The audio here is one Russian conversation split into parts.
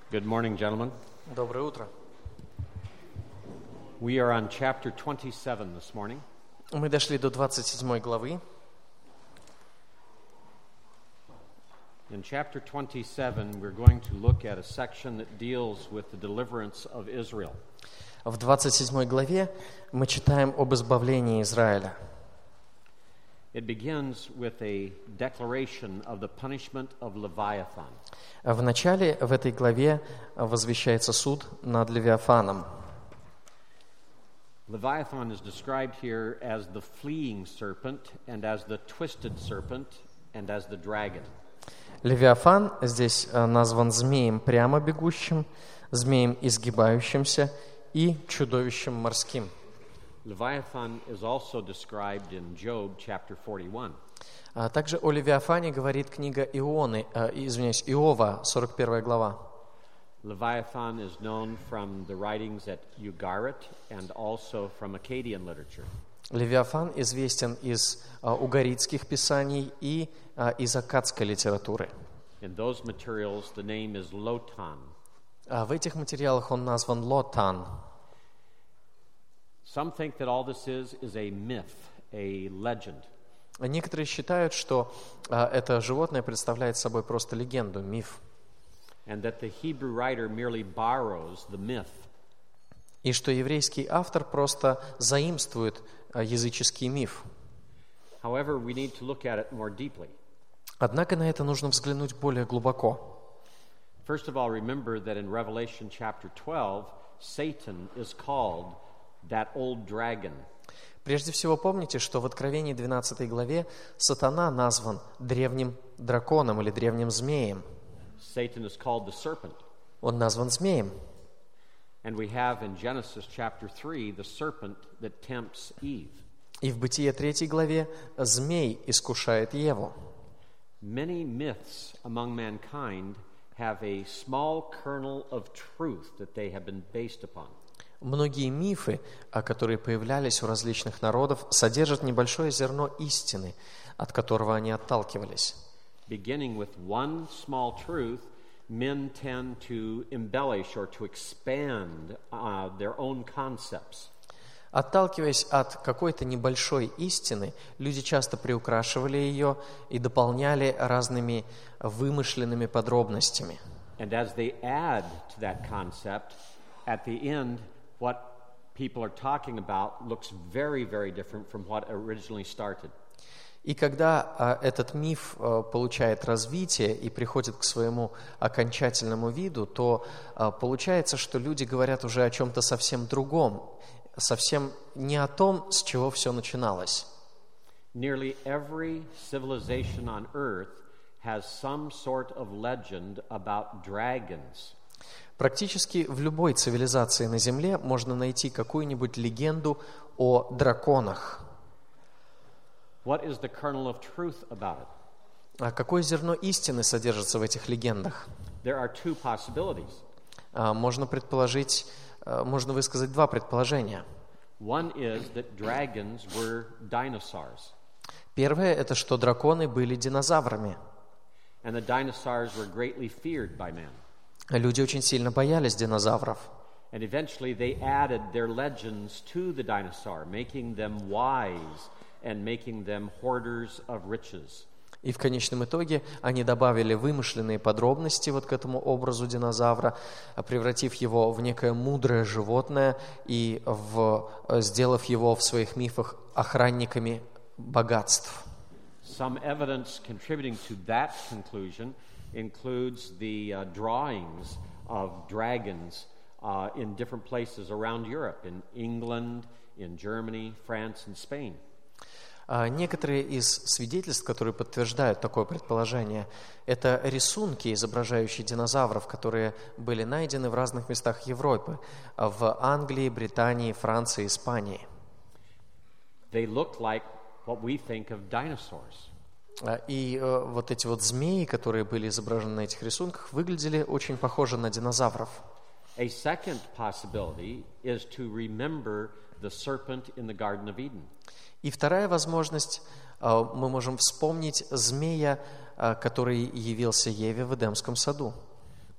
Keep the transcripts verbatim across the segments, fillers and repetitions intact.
Good morning, gentlemen. Доброе утро. We are on chapter twenty-seven this morning. Мы дошли до двадцать седьмой главы. In chapter twenty-seven, we're going to look at a section that deals with the deliverance of Israel. В двадцать седьмой главе мы читаем об избавлении Израиля. It begins with a declaration of the punishment of Leviathan. В начале в этой главе возвещается суд над Левиафаном. Leviathan is described here as the fleeing serpent and as the twisted serpent and as the dragon. Левиафан здесь назван змеем прямо бегущим, змеем изгибающимся и чудовищем морским. Leviathan is also described in Job chapter forty-one. А также о Левиафане говорит книга Ионы, э, извиняюсь, Иова, сорок первая глава. Leviathan is known from the writings at Ugarit and also from Akkadian literature. Левиафан известен из э, угаритских писаний и э, из аккадской литературы. In those materials, the name is Lotan. А в этих материалах он назван Лотан. Some think that all this is is a myth, a legend. Некоторые считают, что э, это животное представляет собой просто легенду, миф. And that the Hebrew writer merely borrows the myth. И что еврейский автор просто заимствует э, языческий миф. However, we need to look at it more deeply. Однако на это нужно взглянуть более глубоко. First of all, remember that in Revelation chapter twelve, Satan is called that old dragon. Прежде всего помните, что в Откровении двенадцатой главе сатана назван древним драконом или древним змеем. Satan is called the serpent. Он назван змеем. And we have in Genesis chapter three the serpent that tempts Eve. И в Бытие третьей главе змей искушает Еву. Many myths among mankind have a small kernel of truth that they have been based upon. Многие мифы, которые появлялись у различных народов, содержат небольшое зерно истины, от которого они отталкивались. Beginning with one small truth, men tend to embellish or to expand uh, their own concepts. Отталкиваясь от какой-то небольшой истины, люди часто приукрашивали ее и дополняли разными вымышленными подробностями. And as they add to that concept, at the end, what people are talking about looks very, very different from what originally started. И когда а, этот миф а, получает развитие и приходит к своему окончательному виду, то а, получается, что люди говорят уже о чем-то совсем другом, совсем не о том, с чего все начиналось. Nearly every civilization on earth has some sort of legend about dragons. Практически в любой цивилизации на Земле можно найти какую-нибудь легенду о драконах. What is the kernel of truth about it? А какое зерно истины содержится в этих легендах? There are two possibilities. А, можно предположить, а, можно высказать два предположения. One is that dragons were dinosaurs. Первое – это что драконы были динозаврами. And the dinosaurs were greatly feared by man. Люди очень сильно боялись динозавров. And eventually they added their legends to the dinosaur, making them wise and making them hoarders of riches. И в конечном итоге они добавили вымышленные подробности вот к этому образу динозавра, превратив его в некое мудрое животное и в, сделав его в своих мифах охранниками богатств. Some evidence contributing to that conclusion includes the uh, drawings of dragons uh, in different places around Europe, in England, in Germany, France, and Spain. Некоторые из свидетельств, которые подтверждают такое предположение, это рисунки, изображающие динозавров, которые были найдены в разных местах Европы, в Англии, Британии, Франции, Испании. They look like what we think of dinosaurs. И э, вот эти вот змеи, которые были изображены на этих рисунках, выглядели очень похожи на динозавров. A second possibility is to remember the serpent in the Garden of Eden. И вторая возможность, э, мы можем вспомнить змея, э, который явился Еве в Эдемском саду.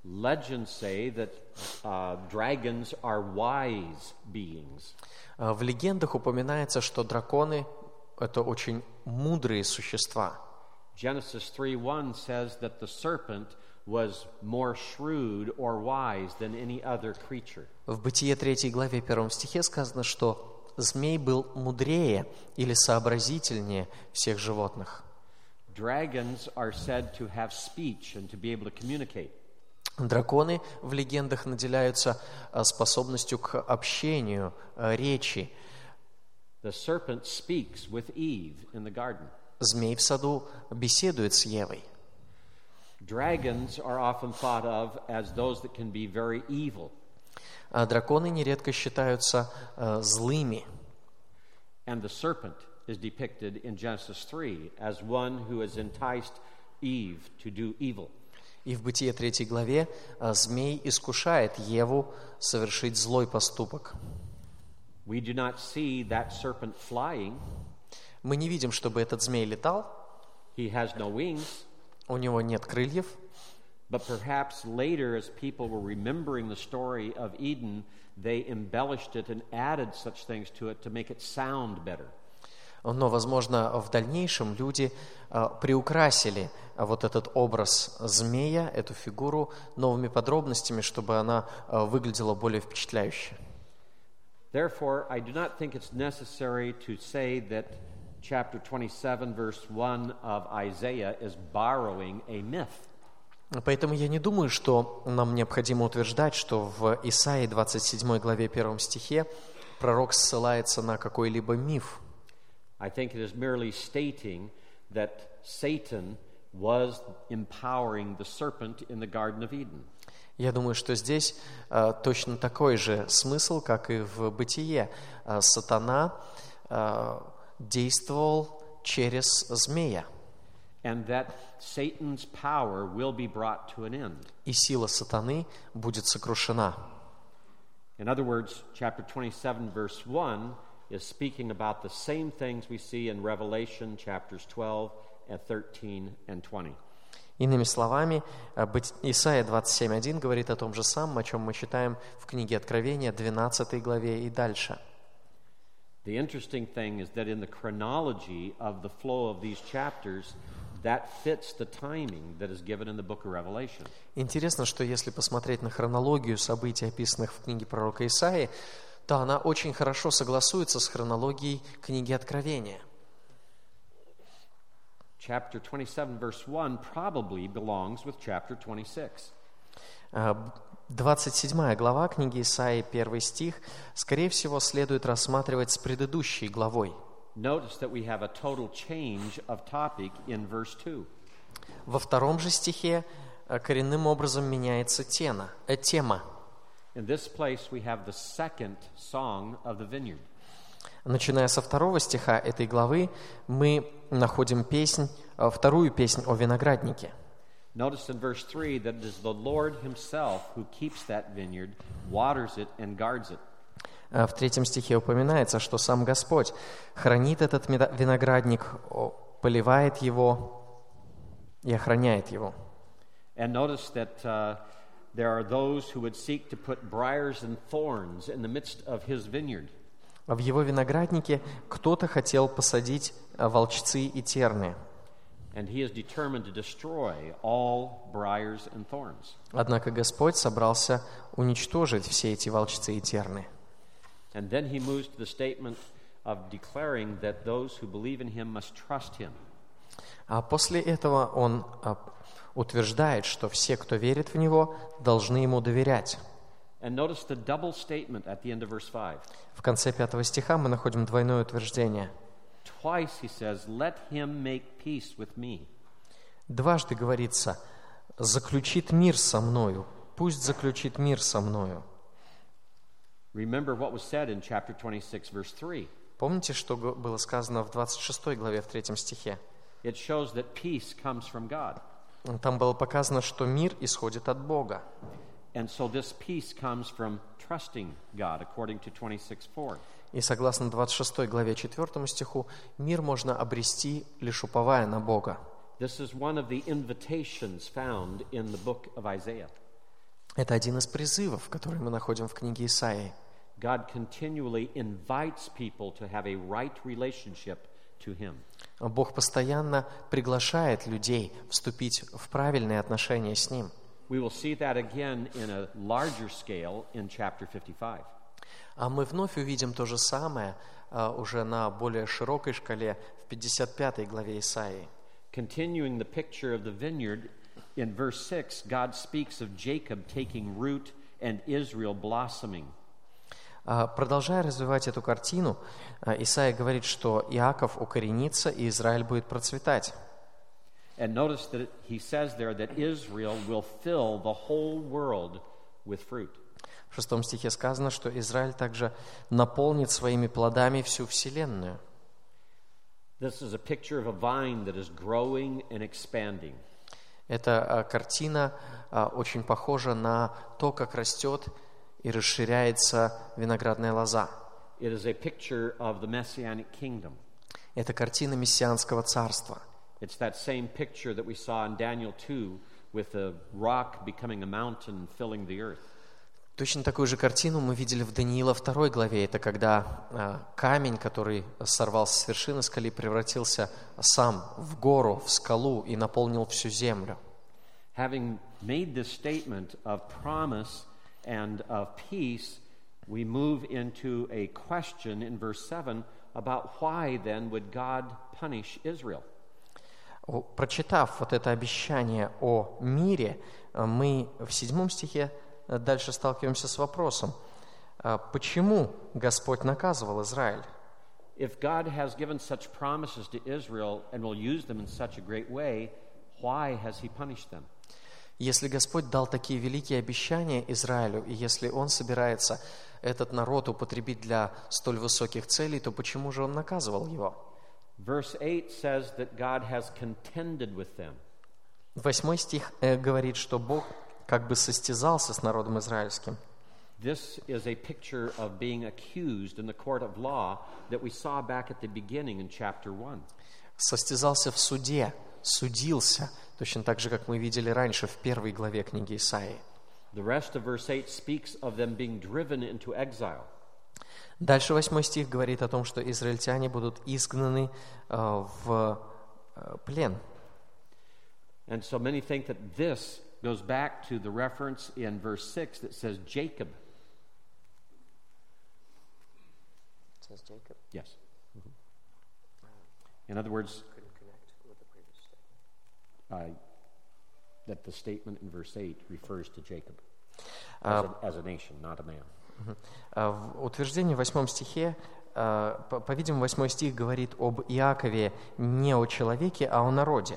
Legends say that uh, dragons are wise beings. В легендах упоминается, что драконы – это очень мудрые существа. Genesis three one says that the serpent was more shrewd or wise than any other creature. В Бытие третьей главе первом стихе сказано, что змей был мудрее или сообразительнее всех животных. Dragons are said to have speech and to be able to communicate. Драконы в легендах наделяются способностью к общению, речи. The serpent speaks with Eve in the garden. Змей в саду беседует с Евой. Dragons are often thought of as those that can be very evil. А драконы нередко считаются э, злыми. And the serpent is depicted in Genesis three as one who has enticed Eve to do evil. И в Бытие третьей главе э, змей искушает Еву совершить злой поступок. We do not see that serpent flying. Мы не видим, чтобы этот змей летал. He has no wings. У него нет крыльев. But perhaps later, as people were remembering the story of Eden, they embellished it and added such things to it to make it sound better. Но, возможно, в дальнейшем люди э, приукрасили вот этот образ змея, эту фигуру, новыми подробностями, чтобы она э, выглядела более впечатляюще. Therefore, I do not think it's necessary to say that chapter twenty-seven, verse one of Isaiah is borrowing a myth. Поэтому я не думаю, что нам необходимо утверждать, что в Исаии двадцать седьмой главе первом стихе пророк ссылается на какой-либо миф. I think it is merely stating that Satan was empowering the serpent in the Garden of Eden. Я думаю, что здесь э, точно такой же смысл, как и в Бытие. Э, сатана э, действовал через змея. And that Satan's power will be brought to an end. И сила сатаны будет сокрушена. In other words, chapter twenty-seven, verse one is speaking about the same things we see in Revelation chapters twelve and thirteen and twenty. Иными словами, Исайя двадцать семь один говорит о том же самом, о чем мы читаем в книге Откровения, двенадцатой главе и дальше. The interesting thing is that in the chronology of the flow of these chapters, that fits the timing that is given in the book of Revelation. Интересно, что если посмотреть на хронологию событий, описанных в книге пророка Исаии, то она очень хорошо согласуется с хронологией книги Откровения. Chapter twenty-seven, verse one probably belongs with chapter twenty-six. двадцать седьмая глава книги Исаии, первый стих, скорее всего, следует рассматривать с предыдущей главой. Notice that we have a total change of topic in verse two. Во втором же стихе коренным образом меняется тема. Э, тема. In this place we have the second song of the vineyard. Начиная со второго стиха этой главы, мы находим песнь, вторую песнь о винограднике. Notice in verse three that it is the Lord himself who keeps that vineyard, waters it and guards it. В третьем стихе упоминается, что сам Господь хранит этот виноградник, поливает его и охраняет его. And notice that uh, there are those who would seek to put briars and thorns in the midst of his vineyard. В его винограднике кто-то хотел посадить волчцы и терны. And he is determined to destroy all briars and thorns. Однако Господь собрался уничтожить все эти волчцы и терны. And then he moves to the statement of declaring that those who believe in him must trust him. А после этого он утверждает, что все, кто верит в него, должны ему доверять. And notice the double statement at the end of verse five. В конце пятого стиха мы находим двойное утверждение. Twice he says, "Let him make peace with me." Дважды говорится: "Заключит мир со мною, пусть заключит мир со мною." Remember what was said in chapter twenty-six, verse three. Помните, что было сказано в двадцать шестой главе в третьем стихе? It shows that peace comes from God. Там было показано, что мир исходит от Бога. And so this peace comes from trusting God, according to twenty-six four. И согласно двадцать шестой главе четвёртому стиху, мир можно обрести, лишь уповая на Бога. This is one of the invitations found in the book of Isaiah. Это один из призывов, который мы находим в книге Исаии. God continually invites people to have a right relationship to Him. Бог постоянно приглашает людей вступить в правильные отношения с Ним. We will see that again in a larger scale in chapter fifty-five. А мы вновь увидим то же самое uh, уже на более широкой шкале в пятьдесят пятой главе Исаии. Continuing the picture of the vineyard, in verse six, God speaks of Jacob taking root and Israel blossoming. Uh, продолжая развивать эту картину, uh, Исаия говорит, что Иаков укоренится и Израиль будет процветать. And notice that he says there that Israel will fill the whole world with fruit. В шестом стихе сказано, что Израиль также наполнит своими плодами всю вселенную. This is a picture of a vine that is growing and expanding. Эта а, картина а, очень похожа на то, как растет и расширяется виноградная лоза. It is a picture of the Messianic kingdom. Это картина мессианского царства. It's that same picture that we saw in Daniel two with the rock becoming a mountain filling the earth. Точно такую же картину мы видели в Даниила второй главе. Это когда а, камень, который сорвался с вершины скалы, превратился сам в гору, в скалу и наполнил всю землю. Having made this statement of promise and of peace, we move into a question in verse seven about why then would God punish Israel? Прочитав вот это обещание о мире, мы в седьмом стихе дальше сталкиваемся с вопросом, почему Господь наказывал Израиль? If God has given such promises to Israel and will use them in such a great way, why has He punished them? Если Господь дал такие великие обещания Израилю, и если Он собирается этот народ употребить для столь высоких целей, то почему же Он наказывал его? Verse eight says that God has contended with them. Восьмой стих говорит, что Бог как бы состязался с народом израильским. This is a picture of being accused in the court of law that we saw back at the beginning in chapter one. Состязался в суде, судился, точно так же, как мы видели раньше в первой главе книги Исаии. The rest of verse eight speaks of them being driven into exile. Дальше восьмой стих говорит о том, что израильтяне будут изгнаны uh, в uh, плен. And so many think that this goes back to the reference in verse six that says Jacob. It says Jacob? Yes. Mm-hmm. In other words, uh, that the statement in verse eight refers to Jacob as, a, as a nation, not a man. В утверждении в восьмом стихе, по-видимому, восьмой стих говорит об Иакове не о человеке, а о народе.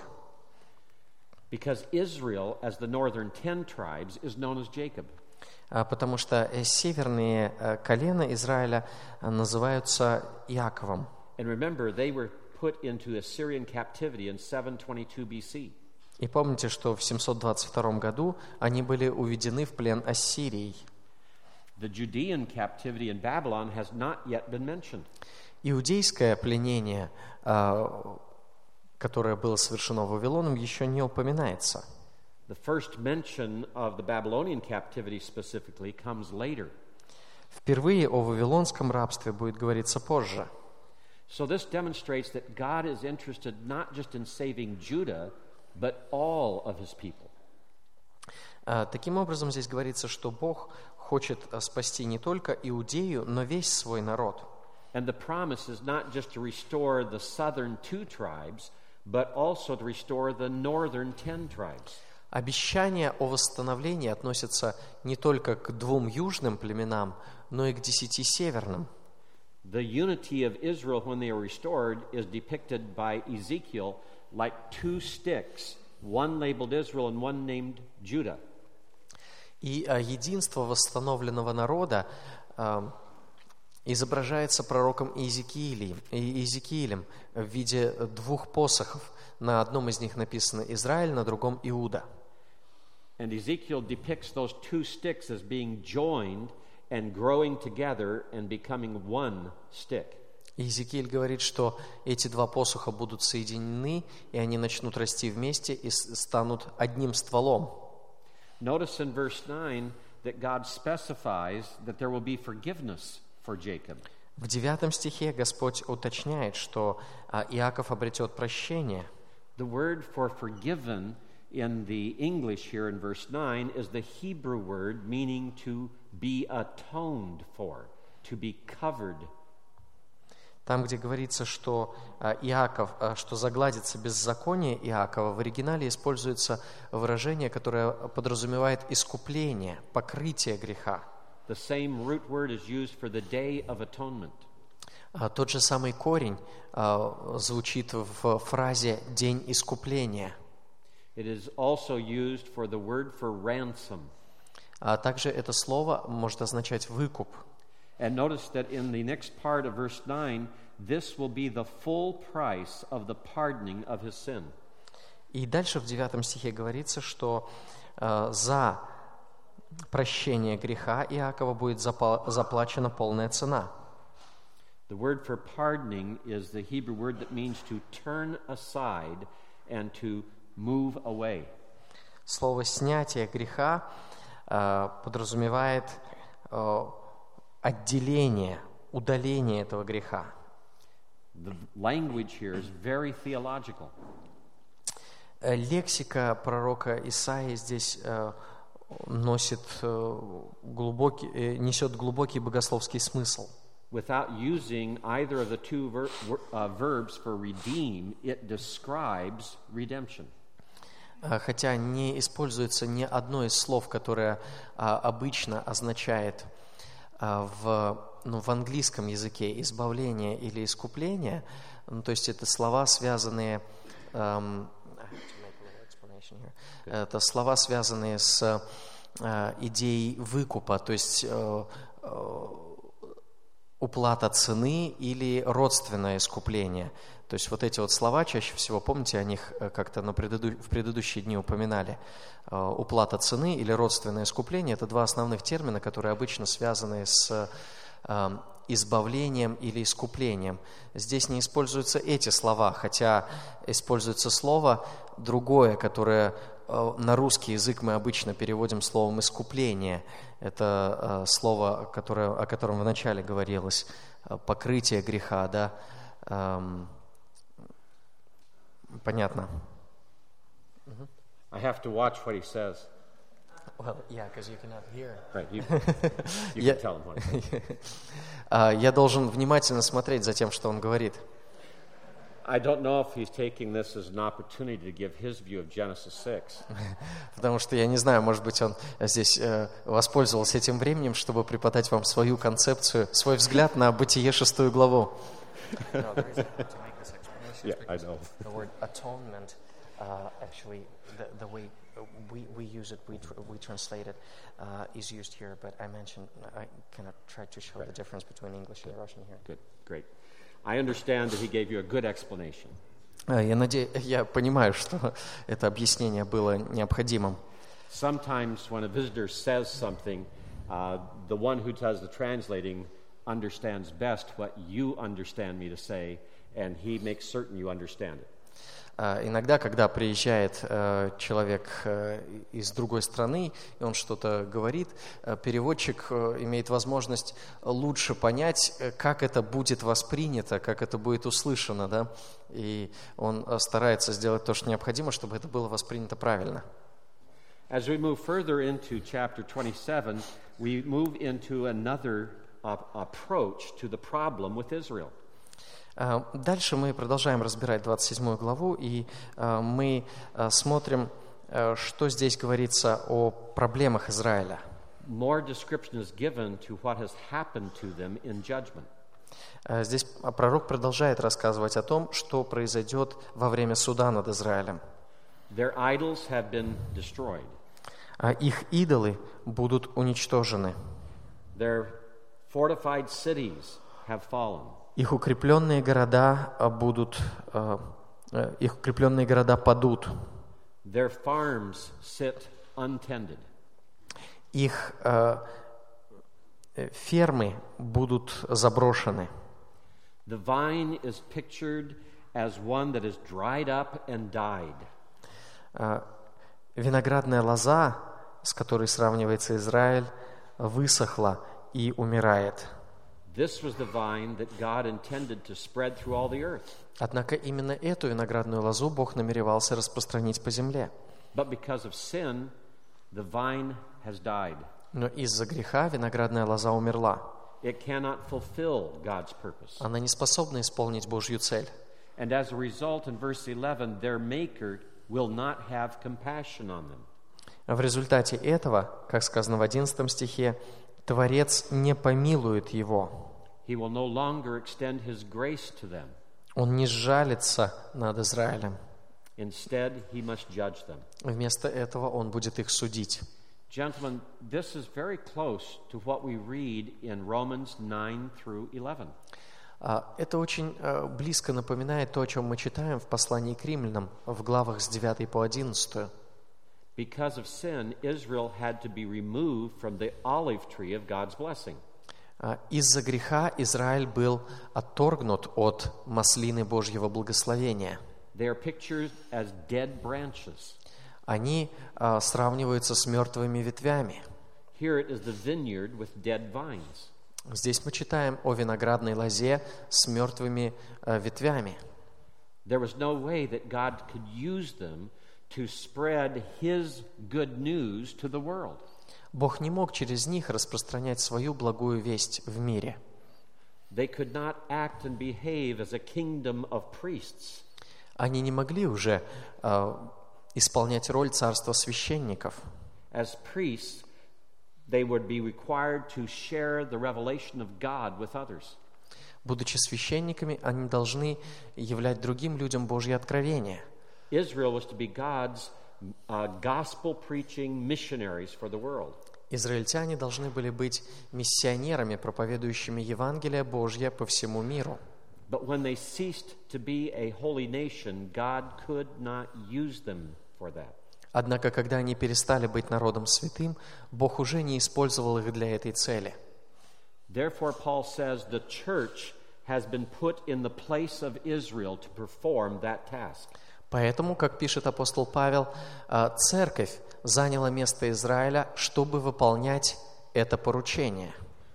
Because Israel, as the northern ten tribes, is known as Jacob. Потому что северные колена Израиля называются Иаковом. And remember, they were put into Assyrian captivity in seven twenty-two B C. И помните, что в семьсот двадцать втором году они были уведены в плен Ассирией. The Judean captivity in Babylon has not yet been mentioned. Иудейское пленение, которое было совершено Вавилоном, еще не упоминается. The first mention of the Babylonian captivity specifically comes later. Впервые о вавилонском рабстве будет говориться позже. So this demonstrates that God is interested not just in saving Judah, but all of his people. Таким образом, здесь говорится, что Бог хочет спасти не только Иудею, но весь свой народ. And the promise is not just to restore the southern two tribes, but also to restore the northern ten tribes. Обещание о восстановлении относится не только к двум южным племенам, но и к десяти северным. The unity of Israel when they are restored is depicted by Ezekiel like two sticks, one labeled Israel and one named Judah. И единство восстановленного народа э, изображается пророком Иезекиилем, Иезекиилем в виде двух посохов. На одном из них написано Израиль, на другом Иуда. And Ezekiel depicts those two sticks as being joined and growing together and becoming one stick. Иезекииль говорит, что эти два посоха будут соединены, и они начнут расти вместе и станут одним стволом. Notice in verse nine that God specifies that there will be forgiveness for Jacob. В девятом стихе Господь уточняет, что а, Иаков обретет прощение. The word for forgiven in the English here in verse nine is the Hebrew word meaning to be atoned for, to be covered. Там, где говорится, что а, Иаков, а, что загладится беззаконие Иакова, в оригинале используется выражение, которое подразумевает искупление, покрытие греха. The same root word is used for the Day of Atonement. А, тот же самый корень а, звучит в фразе «день искупления». It is also used for the word for ransom. А также это слово может означать «выкуп». And notice that in the next part of verse nine, this will be the full price of the pardoning of his sin. И дальше в девятом стихе говорится, что э, за прощение греха Иакова будет запа- заплачена полная цена. The word for pardoning is the Hebrew word that means to turn aside and to move away. Слово «снятие греха» э, подразумевает э, отделение, удаление этого греха. The language here is very theological. Э, Лексика пророка Исаии здесь э, носит э, глубокий, э, несет глубокий богословский смысл. Without using either of the two ver- uh, verbs for redeem, it describes redemption. Э, Хотя не используется ни одно из слов, которое а, обычно означает а, в, ну, в английском языке избавление или искупление, ну, то есть это слова, связанные, эм, это слова, связанные с э, идеей выкупа, то есть э, э, уплата цены или родственное искупление. То есть вот эти вот слова, чаще всего, помните, о них как-то на преду... в предыдущие дни упоминали. Уплата цены или родственное искупление – это два основных термина, которые обычно связаны с э, избавлением или искуплением. Здесь не используются эти слова, хотя используется слово другое, которое э, на русский язык мы обычно переводим словом «искупление». Это э, слово, которое, о котором вначале говорилось, э, покрытие греха, да, эм, понятно. I have to watch what he says. Well, yeah, because you cannot hear. Right, you, you Я- can tell him what he says. А, Я должен внимательно смотреть за тем, что он говорит. I don't know if he's taking this as an opportunity to give his view of Genesis six. Потому что я не знаю, может быть, он здесь э, воспользовался этим временем, чтобы преподать вам свою концепцию, свой взгляд на Бытие шестую главу. Yeah, I know. The word atonement, uh, actually, the, the way we, we use it, we, tr- we translate it, uh, is used here, but I mentioned, I kind of tried to show the difference between English and Russian here. Good, great. I understand that he gave you a good explanation. А, Я надеюсь, я понимаю, что это объяснение было необходимым. Sometimes when a visitor says something, uh, the one who does the translating understands best what you understand me to say, and he makes certain you understand it. А, Иногда, когда приезжает э, человек э, из другой страны, и он что-то говорит, э, переводчик э, имеет возможность лучше понять, э, как это будет воспринято, как это будет услышано, да? И он э, старается сделать то, что необходимо, чтобы это было воспринято правильно. As we move further into chapter twenty-seven, we move into another uh, approach to the problem with Israel. А, Дальше мы продолжаем разбирать двадцать седьмую главу, и а, мы а, смотрим, а, что здесь говорится о проблемах Израиля. More description is given to what has happened to them in judgment. А, Здесь пророк продолжает рассказывать о том, что произойдет во время суда над Израилем. Their idols have been destroyed. А Их идолы будут уничтожены. Their fortified cities have fallen. Их укрепленные города а, будут, а, а, их укрепленные города падут. Their farms sit untended. Их а, э, фермы будут заброшены. The vine is pictured as one that is dried up and died. А, Виноградная лоза с которой сравнивается Израиль, высохла и умирает. This was the vine that God intended to spread through all the earth. Однако именно эту виноградную лозу Бог намеревался распространить по земле. But because of sin, the vine has died. Но из-за греха виноградная лоза умерла. It cannot fulfill God's purpose. Она не способна исполнить Божью цель. And as a result, in verse eleven, their maker will not have compassion on them. В результате этого, как сказано в одиннадцатом стихе, Творец не помилует его. He will no longer extend his grace to them. Он не сжалится над Израилем. Instead, he must judge them. Вместо этого он будет их судить. Gentlemen, this is very close to what we read in Romans nine through eleven. Это очень близко напоминает то, о чем мы читаем в послании к римлянам в главах с девятой по одиннадцатую. Because of sin, Israel had to be removed from the olive tree of God's blessing. Из-за греха Израиль был отторгнут от маслины Божьего благословения. They are pictured as dead branches. Они а, сравниваются с мертвыми ветвями. Here it is the vineyard with dead vines. Здесь мы читаем о виноградной лозе с мертвыми а, ветвями. There was no way that God could use them to spread His good news to the world. Бог не мог через них распространять свою благую весть в мире. They could not act and behave as a kingdom of priests. Они не могли уже а, исполнять роль царства священников. As priests, they would be required to share the revelation of God with others. Будучи священниками, они должны являть другим людям Божье откровение. Israel was to be God's uh, gospel-preaching missionaries for the world. Израильтяне должны были быть миссионерами, проповедующими Евангелие Божье по всему миру. But when they ceased to be a holy nation, God could not use them for that. Однако, когда они перестали быть народом святым, Бог уже не использовал их для этой цели. Therefore, Paul says the church has been put in the place of Israel to perform that task. Поэтому, как пишет апостол Павел, церковь заняла место Израиля, чтобы выполнять это поручение.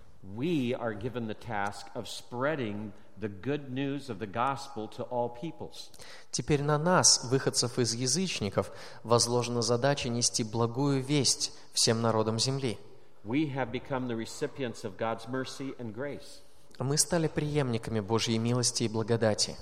We are given the task of spreading the good news of the gospel to all peoples. Теперь на нас, выходцев из язычников, возложена задача нести благую весть всем народам земли. We have become the recipients of God's mercy and grace. Мы стали преемниками Божьей милости и благодати.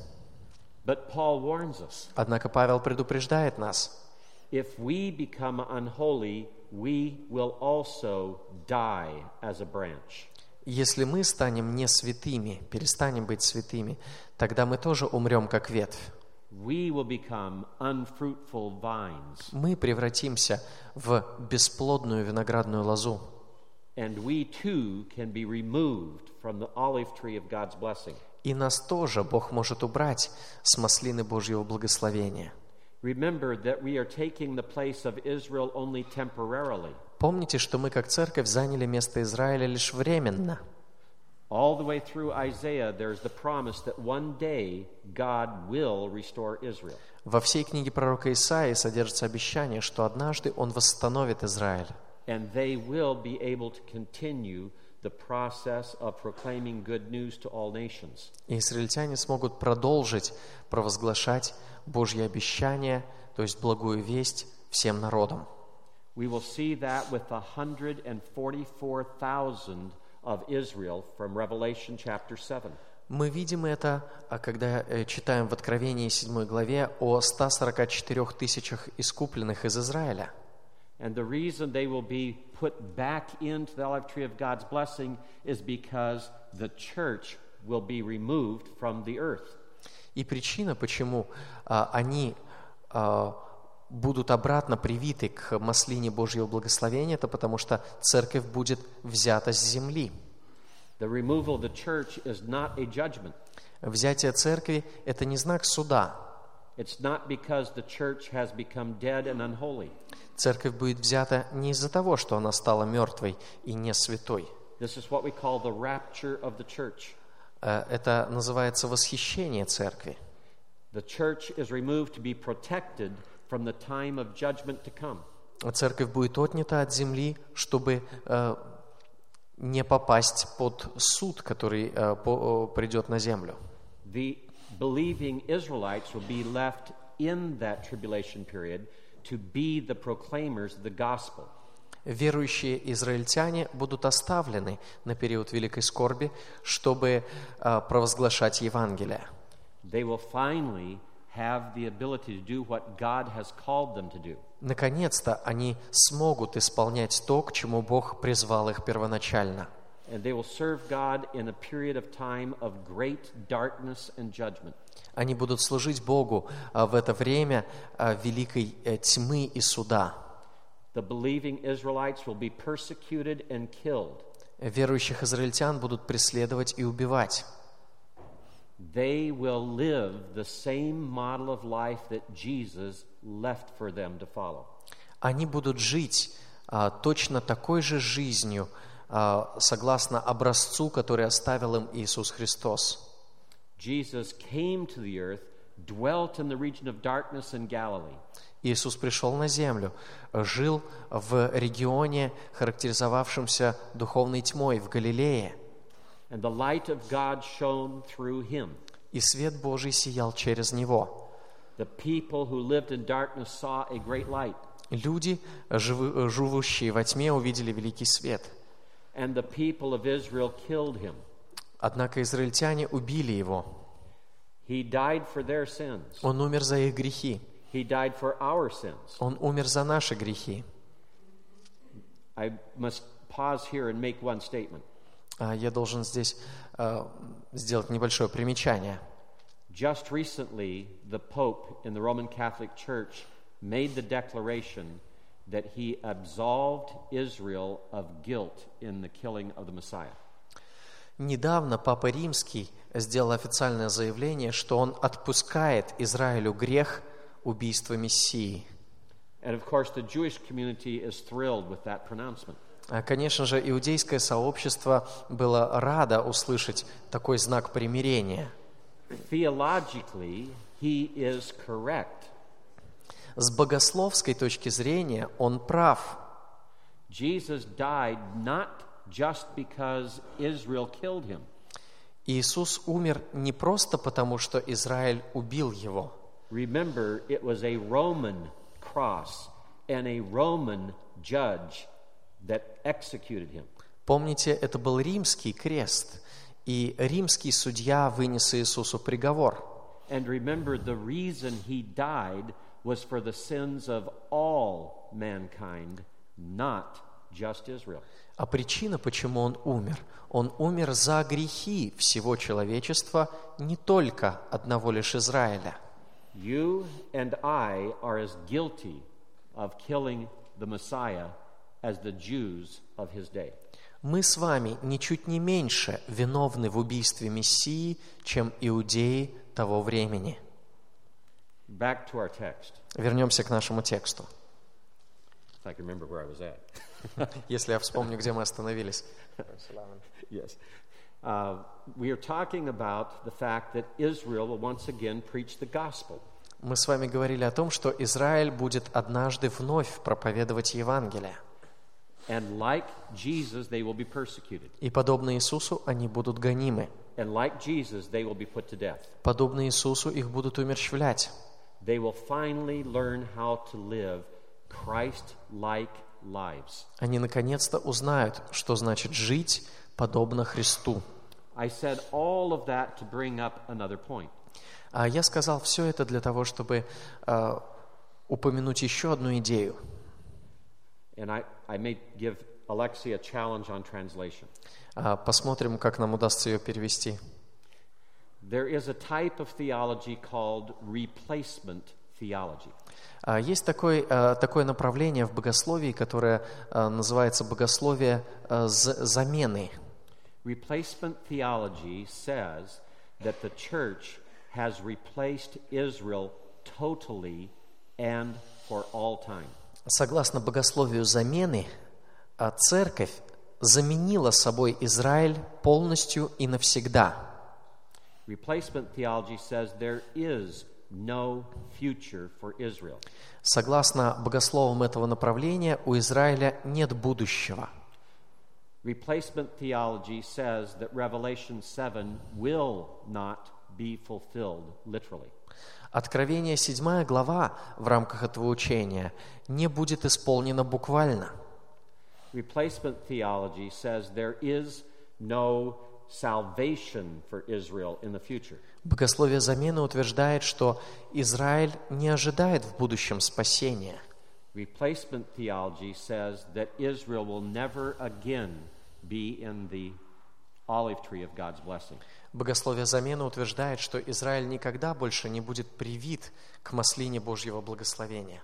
But Paul warns us. Однако Павел предупреждает нас. If we become unholy, we will also die as a branch. Если мы станем не святыми, перестанем быть святыми, тогда мы тоже умрем, как ветвь. We will become unfruitful vines. Мы превратимся в бесплодную виноградную лозу. And we too can be removed from the olive tree of God's blessing. И нас тоже Бог может убрать с маслины Божьего благословения. Remember that we are taking the place of Israel only temporarily. Помните, что мы, как церковь, заняли место Израиля лишь временно. All the way through Isaiah, there's the promise that one day God will restore Israel. Во всей книге пророка Исаии содержится обещание, что однажды Он восстановит Израиль. And they will be able to continue the process of proclaiming good news to all nations. И израильтяне смогут продолжить провозглашать Божье обещание, то есть благую весть всем народам. We will see that with the one hundred forty-four thousand of Israel from Revelation chapter seven. Мы видим это, когда читаем в Откровении седьмой главе о ста сорока четырёх тысячах искупленных из Израиля. And the reason they will be put back into the olive tree of God's blessing is because the church will be removed from the earth. И причина, почему а, они а, будут обратно привиты к маслине Божьего благословения, это потому что церковь будет взята с земли. The removal of the church is not a judgment. Взятие церкви – это не знак суда. It's not because the church has become dead and unholy. Церковь будет взята не из-за того, что она стала мертвой и не святой. This is what we call the rapture of the church. Это называется восхищение церкви. The church is removed to be protected from the time of judgment to come. Церковь будет отнята от земли, чтобы э, не попасть под суд, который э, по, э, придет на землю. The believing Israelites will be left in that tribulation period to be the proclaimers of the gospel. Верующие израильтяне будут оставлены на период великой скорби, чтобы э, провозглашать Евангелие. They will finally have the ability to do what God has called them to do. Наконец-то они смогут исполнять то, к чему Бог призвал их первоначально. And they will serve God in a period of time of great darkness and judgment. Они будут служить Богу а, в это время а, великой а, тьмы и суда. The believing Israelites will be persecuted and killed. Верующих израильтян будут преследовать и убивать. They will live the same model of life that Jesus left for them to follow. Они будут жить а, точно такой же жизнью, а, согласно образцу, который оставил им Иисус Христос. Jesus came to the earth, dwelt in the region of darkness in Galilee. Иисус пришел на землю, жил в регионе, характеризовавшемся духовной тьмой в Галилее. And the light of God shone through him. И свет Божий сиял через него. The people who lived in darkness saw a great light. Люди, живы- живущие во тьме, увидели великий свет. And the people of Israel killed him. Однако израильтяне убили его. He died for their sins. Он умер за их грехи. He died for our sins. Он умер за наши грехи. I must pause here and make one statement. А Я должен здесь э, сделать небольшое примечание. Just recently, the Pope in the Roman Catholic Church made the declaration that he absolved Israel of guilt in the killing of the Messiah. Недавно Папа Римский сделал официальное заявление, что он отпускает Израилю грех убийства Мессии. And of course, the Jewish community is thrilled with that pronouncement. А, Конечно же, иудейское сообщество было радо услышать такой знак примирения. Theologically, he is correct. С богословской точки зрения он прав. Jesus died not just because Israel killed him. Иисус умер не просто потому, что Израиль убил его. Remember, it was a Roman cross and a Roman judge that executed him. Помните, это был римский крест, и римский судья вынес Иисусу приговор. And remember, the reason he died was for the sins of all mankind, not just Israel. А причина, почему он умер, он умер за грехи всего человечества, не только одного лишь Израиля. You and I are as guilty of killing the Messiah as the Jews of his day. Мы с вами ничуть не меньше виновны в убийстве Мессии, чем иудеи того времени. Back to our text. Вернемся к нашему тексту. If I can remember where I was at. Если я вспомню, где мы остановились. Yes. Uh, we are talking about the fact that Israel will once again preach the gospel. Мы с вами говорили о том, что Израиль будет однажды вновь проповедовать Евангелие. And like Jesus, they will be persecuted. И подобно Иисусу они будут гонимы. And like Jesus, they will be put to death. Подобно Иисусу их будут умерщвлять. They will finally learn how to live Christ-like lives. Они наконец-то узнают, что значит жить подобно Христу. I said all of that to bring up another point. А я сказал все это для того, чтобы э, упомянуть еще одну идею. And I, I may give Alexei a challenge on translation. А, посмотрим, как нам удастся ее перевести. There is a type of theology called replacement theology. А, есть такой, э, такое направление в богословии, которое э, называется богословие э, з- замены. Replacement theology says that the church has replaced Israel totally and for all time. Согласно богословию замены, а, церковь заменила собой Израиль полностью и навсегда. Replacement theology says there is no future for Israel. Согласно богословам этого направления, у Израиля нет будущего. Replacement theology says that Revelation seven will not be fulfilled literally. Откровение седьмая глава в рамках этого учения не будет исполнено буквально. Replacement theology says there is no salvation for Israel in the future. Богословие замены утверждает, что Израиль не ожидает в будущем спасения. Replacement theology says that Israel will never again be in the olive tree of God's blessing. Богословие замены утверждает, что Израиль никогда больше не будет привит к маслине Божьего благословения.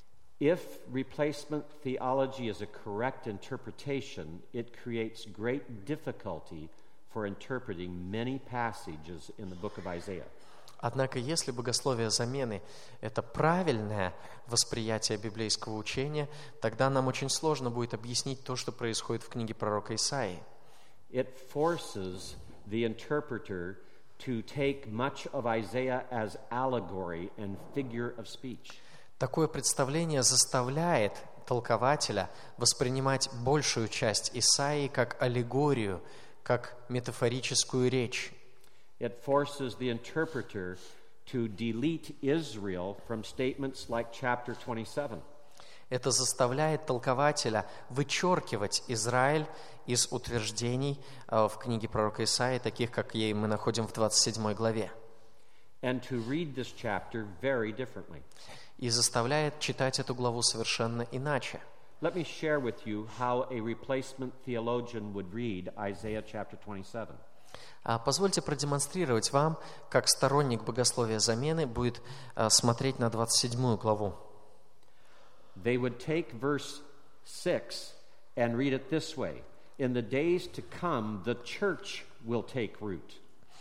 If replacement theology is a correct interpretation, it creates great difficulty for interpreting many passages in the book of Isaiah. Однако, если богословие замены – это правильное восприятие библейского учения, тогда нам очень сложно будет объяснить то, что происходит в книге пророка Исаии. It forces the interpreter to take much of Isaiah as allegory and figure of speech. Такое представление заставляет толкователя воспринимать большую часть Исаии как аллегорию, как метафорическую речь. It forces the interpreter to delete Israel from statements like chapter twenty-seven. Это заставляет толкователя вычеркивать Израиль из утверждений в книге пророка Исаии, таких, как мы находим в двадцать седьмой главе. And to read this chapter very differently. И заставляет читать эту главу совершенно иначе. Let me share with you how a replacement theologian would read Isaiah chapter twenty-seven. Позвольте продемонстрировать вам, как сторонник богословия замены будет смотреть на двадцать седьмую главу. They would take verse six and read it this way. In the days to come, the church will take root.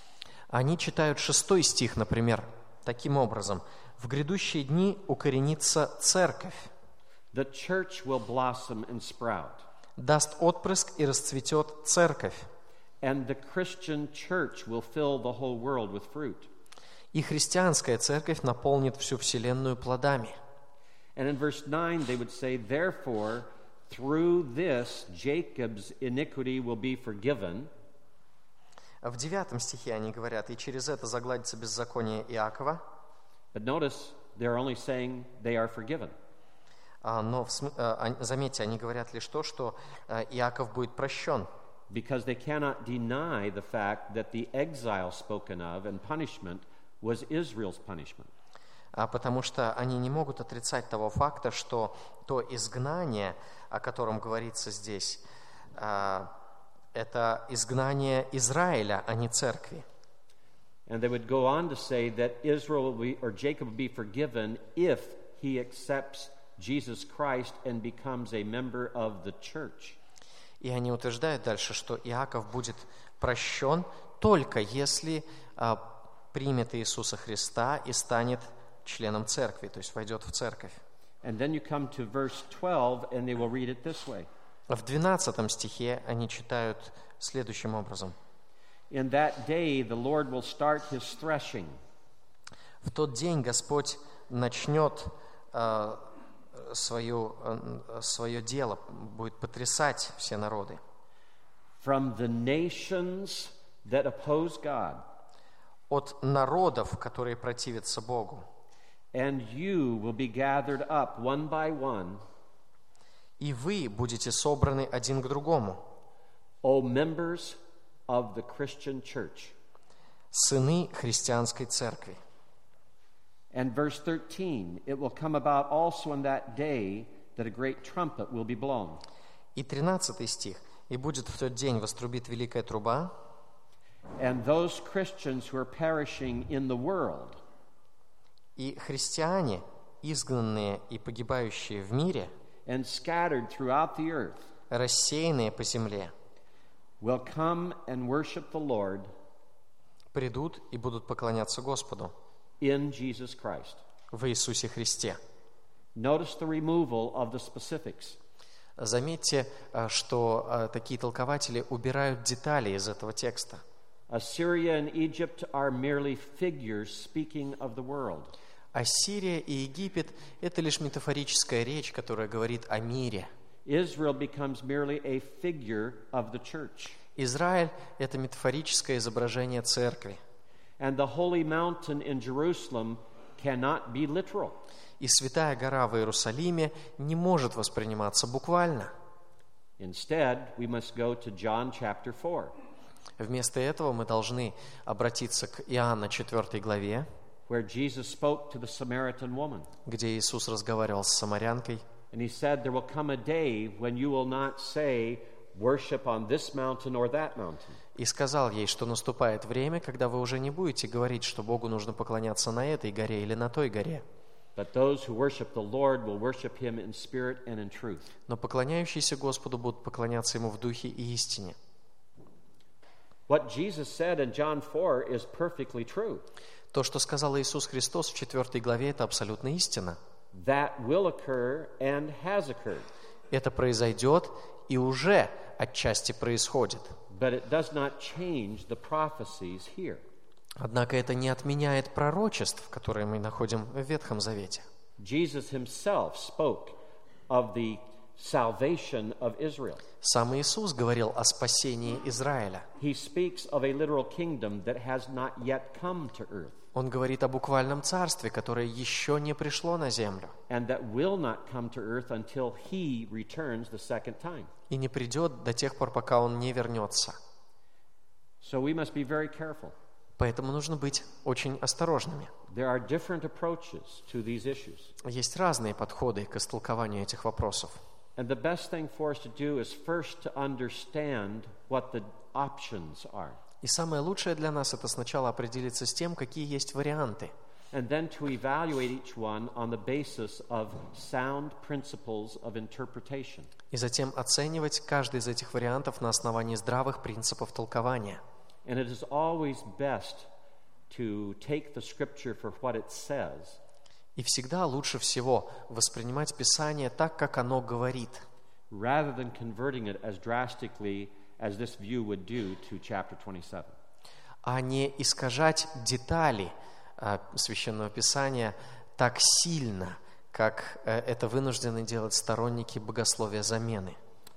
Они читают шестой стих, например, таким образом. В грядущие дни укоренится церковь. The church will blossom and sprout. Даст отпрыск и расцветет церковь. And the Christian church will fill the whole world with fruit. И христианская церковь наполнит всю вселенную плодами. And in verse nine they would say, therefore, through this Jacob's iniquity will be forgiven. В девятом стихе они говорят, и через это загладится беззаконие Иакова. But notice, they're only saying they are forgiven. Но, заметьте, они говорят лишь то, что Иаков будет прощен. Because they cannot deny the fact that the exile spoken of and punishment was Israel's punishment. Потому что они не могут отрицать того факта, что то изгнание, о котором говорится здесь, это изгнание Израиля, а не церкви. And they would go on to say that Israel will be, or Jacob will be forgiven if he accepts Jesus Christ and becomes a member of the church. И они утверждают дальше, что Иаков будет прощен только если а, примет Иисуса Христа и станет членом церкви, то есть войдет в церковь. And then you come to verse twelve, and they will read it this way. В двенадцатом стихе они читают следующим образом. In that day the Lord will start his threshing. В тот день Господь начнет а, свое, свое дело, будет потрясать все народы. From the nations that oppose God. От народов, которые противятся Богу. And you will be gathered up one by one. И вы будете собраны один к другому. O members of the Christian church. Сыны христианской церкви. And verse thirteen, it will come about also in that day that a great trumpet will be blown. И тринадцатый стих. И будет в тот день вострубит великая труба. And those Christians who are perishing in the world. И христиане, изгнанные и погибающие в мире, and scattered throughout the earth, рассеянные по земле, will come and worship the Lord, придут и будут поклоняться Господу in Jesus Christ. В Иисусе Христе. Notice the removal of the specifics. Заметьте, что такие толкователи убирают детали из этого текста. Assyria and Egypt are merely figures speaking of the world. Ассирия и Египет – это лишь метафорическая речь, которая говорит о мире. Israel becomes merely a figure of the church. Израиль – это метафорическое изображение церкви. And the holy mountain in Jerusalem cannot be literal. И святая гора в Иерусалиме не может восприниматься буквально. Instead, we must go to John chapter four. Вместо этого мы должны обратиться к Иоанна четвёртой главе, where Jesus spoke to the Samaritan woman. где Иисус разговаривал с самарянкой. And he said, there will come a day when you will not say, worship on this mountain or that mountain. И сказал ей, что наступает время, когда вы уже не будете говорить, что Богу нужно поклоняться на этой горе или на той горе. But those who worship the Lord will worship him in spirit and in truth. Но поклоняющиеся Господу будут поклоняться Ему в духе и истине. What Jesus said in John four is perfectly true. То, что сказал Иисус Христос в четвёртой главе, это абсолютно истина. That will occur and has occurred. Это произойдет и уже отчасти происходит. But it does not change the prophecies here. Однако это не отменяет пророчеств, которые мы находим в Ветхом Завете. Jesus himself spoke of the salvation of Israel. Сам Иисус говорил о спасении Израиля. He speaks of a literal kingdom that has not yet come to earth. Он говорит о буквальном царстве, которое еще не пришло на землю. And that will not come to earth until he returns the second time. И не придет до тех пор, пока он не вернется. So we must be very careful. Поэтому нужно быть очень осторожными. There are different approaches to these issues. Есть разные подходы к истолкованию этих вопросов. And the best thing for us to do is first to understand what the options are. И самое лучшее для нас — это сначала определиться с тем, какие есть варианты. And then to evaluate each one on the basis of sound principles of interpretation. И затем оценивать каждый из этих вариантов на основании здравых принципов толкования. And it is always best to take the scripture for what it says. И всегда лучше всего воспринимать Писание так, как оно говорит, rather than converting it as drastically as this view would do to chapter twenty-seven. а не искажать детали а, Священного Писания так сильно, как а, это вынуждены делать сторонники богословия замены.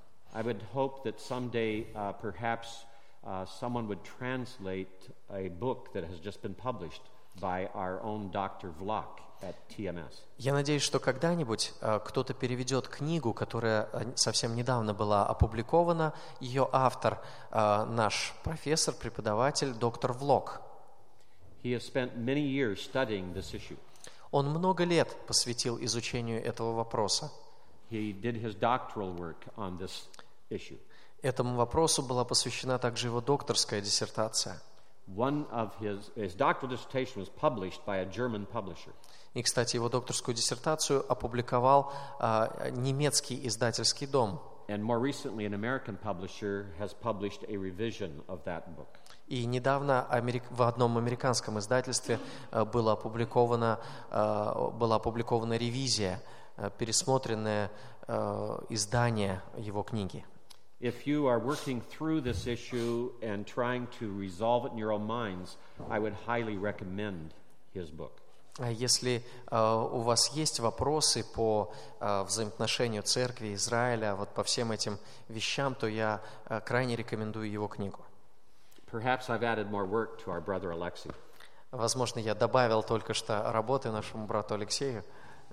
I would hope that someday uh, perhaps uh, someone would translate a book that has just been published by our own Doctor Vlok at T M S. Я надеюсь, что когда-нибудь а, кто-то переведет книгу, которая совсем недавно была опубликована. Ее автор а, наш профессор, преподаватель, доктор Влок. He has spent many years studying this issue. Он много лет посвятил изучению этого вопроса. He did his doctoral work on this issue. Этому вопросу была посвящена также его докторская диссертация. One of his, his doctoral dissertation was published by a German publisher. И, кстати, его докторскую диссертацию опубликовал а, немецкий издательский дом. And more recently, an American publisher has published a revision of that book. И недавно америк... в одном американском издательстве а, было опубликовано, а, была опубликована ревизия, а, пересмотренное а, издание его книги. If you are working through this issue and trying to resolve it in your own minds, I would highly recommend his book. Если uh, у вас есть вопросы по uh, взаимоотношению церкви и Израиля, вот по всем этим вещам, то я uh, крайне рекомендую его книгу. Perhaps I've added more work to our brother Alexei. Возможно, я добавил только что работы нашему брату Алексею.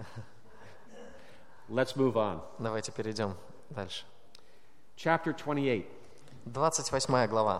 Let's move on. Давайте перейдем дальше. Chapter twenty-eight. двадцать восьмая глава.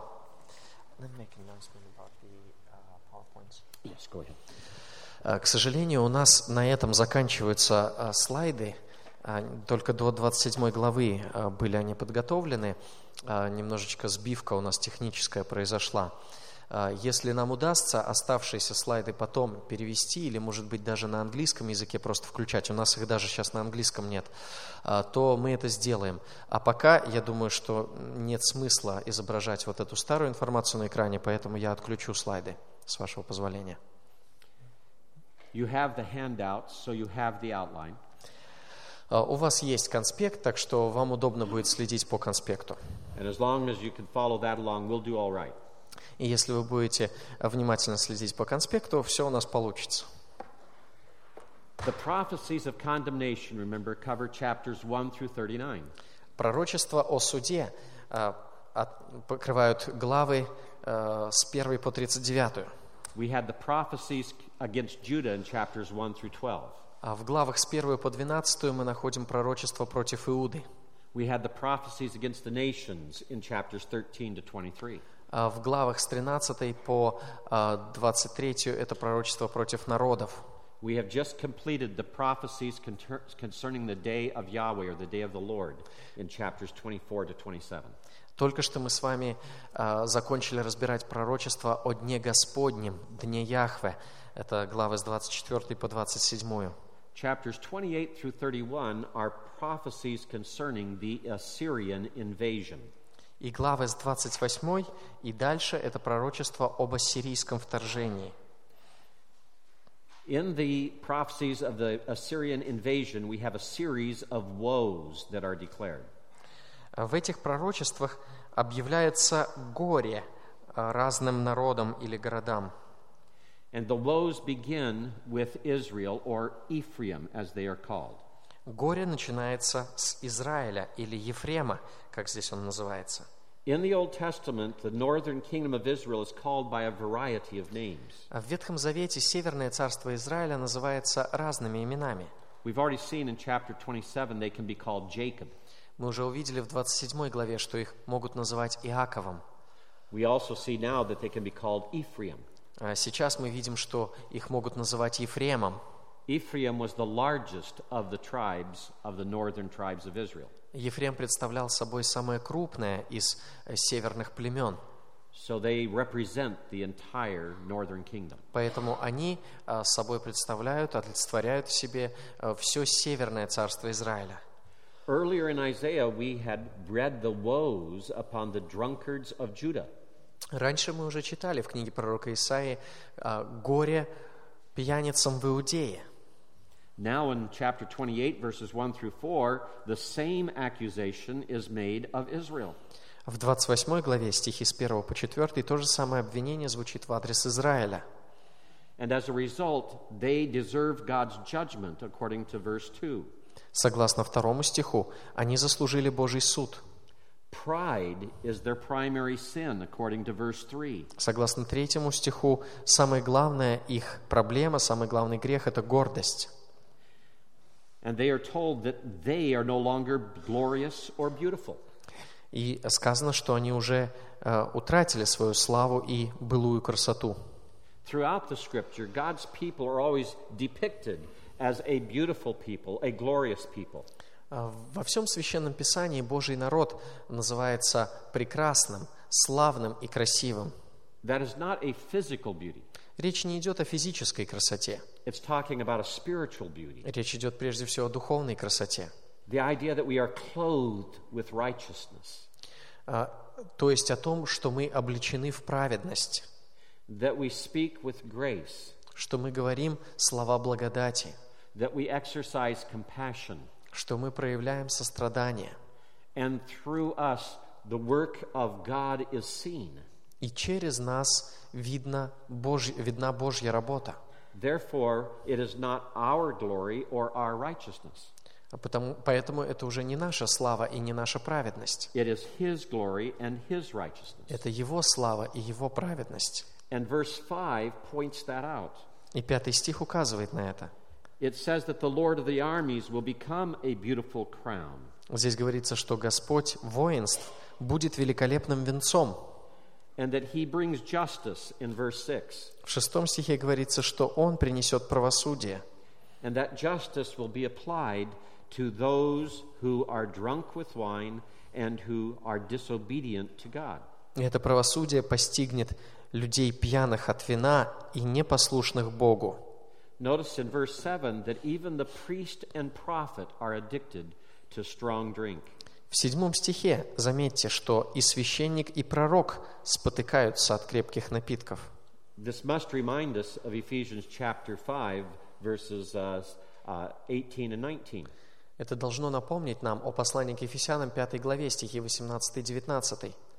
Yes, go ahead. К сожалению, у нас на этом заканчиваются слайды. Только до двадцать седьмой главы были они подготовлены. Немножечко сбивка у нас техническая произошла. Если нам удастся оставшиеся слайды потом перевести, или, может быть, даже на английском языке просто включать, у нас их даже сейчас на английском нет, то мы это сделаем. А пока, я думаю, что нет смысла изображать вот эту старую информацию на экране, поэтому я отключу слайды, с вашего позволения. You have the handouts, so you have the outline. У вас есть конспект, так что вам удобно будет следить по конспекту. And as long as you can follow that along, we'll do all right. И если вы будете внимательно следить по конспекту, все у нас получится. The prophecies of condemnation, remember, cover chapters one through thirty-nine. Пророчества о суде а, от, покрывают главы а, с первой по тридцать девятую. We had the prophecies against Judah in chapters one through twelve. А в главах с первой по двенадцатую мы находим пророчество против Иуды. We had the prophecies against the nations in chapters thirteen to twenty-three. А в главах с тринадцатой по а, двадцать третью это пророчество против народов. We have just completed the prophecies concerning the day of Yahweh, or the day of the Lord, in chapters twenty-four to twenty-seven. Только что мы с вами а, закончили разбирать пророчество о Дне Господнем, Дне Яхве. Это главы с двадцать четвёртой по двадцать седьмую. Chapters twenty-eight through thirty-one are prophecies concerning the Assyrian invasion. И главы с двадцать восьмой и дальше это пророчество об ассирийском вторжении. In the prophecies of the Assyrian invasion, we have a series of woes that are declared. В этих пророчествах объявляется горе разным народам или городам. And the woes begin with Israel, or Ephraim, as they are called. Горе начинается с Израиля или Ефрема, как здесь он называется. In the Old Testament, the northern kingdom of Israel is called by a variety of names. В Ветхом Завете Северное царство Израиля называется разными именами. We've already seen in chapter twenty-seven they can be called Jacob. Мы уже увидели в двадцать седьмой главе, что их могут называть Иаковом. We also see now that they can be called Ephraim. А сейчас мы видим, что их могут называть Ефремом. Ephraim was the largest of the tribes of the northern tribes of Israel. Ефрем представлял собой самое крупное из северных племен. So they represent the entire northern kingdom. Поэтому они собой представляют, олицетворяют в себе все северное царство Израиля. Earlier in Isaiah we had read the woes upon the drunkards of Judah. Раньше мы уже читали в книге пророка Исаии горе пьяницам в Иудее. Now in chapter twenty-eight, verses one through four, the same accusation is made of Israel. В двадцать восьмой главе, стихи с первого по четвёртый, то же самое обвинение звучит в адрес Израиля. And as a result, they deserve God's judgment, according to verse two. Согласно второму стиху, они заслужили Божий суд. Pride is their primary sin, according to verse three. Согласно третьему стиху, самая главная их проблема, самый главный грех – это гордость. And they are told that they are no longer glorious or beautiful. И сказано, что они уже uh, утратили свою славу и былую красоту. Throughout the Scripture, God's people are always depicted as a beautiful people, a glorious people. Uh, во всем Священном Писании Божий народ называется прекрасным, славным и красивым. That is not a physical beauty. Речь не идет о физической красоте. It's talking about a spiritual beauty. Речь идет прежде всего о духовной красоте. The idea that we are clothed with righteousness. Uh, то есть о том, что мы облечены в праведность. That we speak with grace. Что мы говорим слова благодати. That we exercise compassion. Что мы проявляем сострадание. And through us the work of God is seen. И через нас видно Божь, видна Божья работа. Therefore, it is not our glory or our righteousness. Потому, поэтому это уже не наша слава и не наша праведность. It is His glory and His righteousness. Это Его слава и Его праведность. And verse five points that out. И пятый стих указывает на это. It says that the Lord of the armies will become a beautiful crown. Здесь говорится, что Господь воинств будет великолепным венцом. And that He brings justice in verse six. В шестом стихе говорится, что Он принесет правосудие. And that justice will be applied to those who are drunk with wine and who are disobedient to God. И это правосудие постигнет людей пьяных от вина и непослушных Богу. Notice in verse seven that even the priest and prophet are addicted to strong drink. В седьмом стихе заметьте, что и священник, и пророк спотыкаются от крепких напитков. This must remind us of Ephesians chapter five, verses uh, uh, eighteen and nineteen. Это должно напомнить нам о послании к Ефесянам пятой главе, стихи восемнадцатый и девятнадцатый.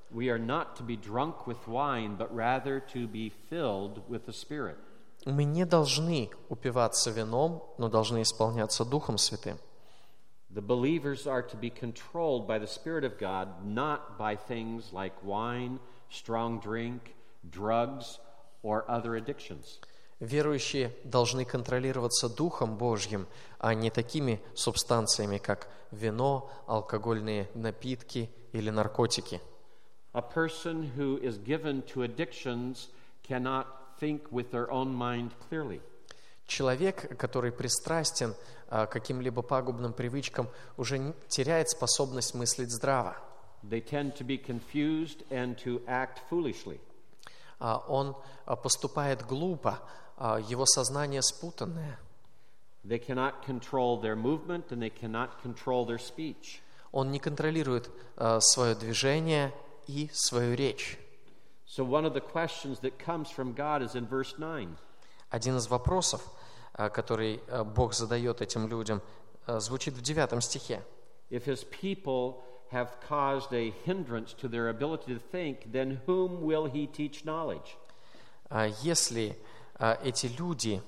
We are not to be drunk with wine, but rather to be filled with the Spirit. Мы не должны упиваться вином, но должны исполняться Духом Святым. The believers are to be controlled by the Spirit of God, not by things like wine, strong drink, drugs, or other addictions. Верующие должны контролироваться Духом Божьим, а не такими субстанциями, как вино, алкогольные напитки или наркотики. A person who is given to addictions cannot think with their own mind clearly. Человек, который пристрастен а, к каким-либо пагубным привычкам, уже не, теряет способность мыслить здраво. They tend to be confused and to act foolishly. А, он а, поступает глупо, а, его сознание спутанное. They cannot control their movement and they cannot control their speech. Он не контролирует а, свое движение и свою речь. So one of the questions that comes from God is in verse nine. Один из вопросов, а, который а, Бог задает этим людям, а, звучит в девятом стихе. If his people have caused a hindrance to their ability to think, then whom will he teach knowledge? А, Если а, эти люди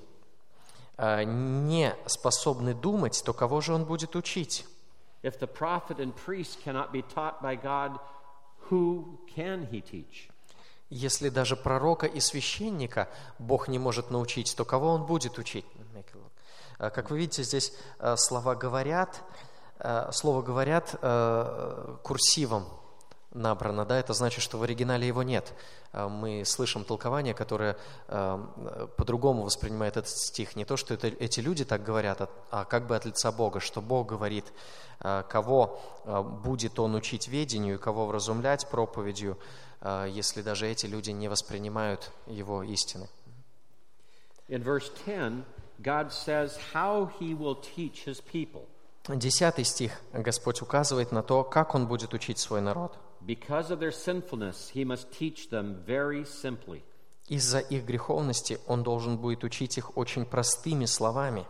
а, не способны думать, то кого же он будет учить? If the prophet and priest cannot be taught by God, who can he teach? Если даже пророка и священника Бог не может научить, то кого он будет учить? А, Как вы видите, здесь а, слова говорят, а, слово говорят а, курсивом набрано, да, это значит, что в оригинале его нет. А, Мы слышим толкование, которое а, по-другому воспринимает этот стих. Не то, что это, эти люди так говорят, а, а как бы от лица Бога, что Бог говорит, а, кого а, будет Он учить ведению, кого вразумлять проповедью, а, если даже эти люди не воспринимают Его истины. In verse ten, God says how he will teach his people. Десятый стих Господь указывает на то, как Он будет учить свой народ. Because of their sinfulness, he must teach them very simply. Из-за их греховности Он должен будет учить их очень простыми словами.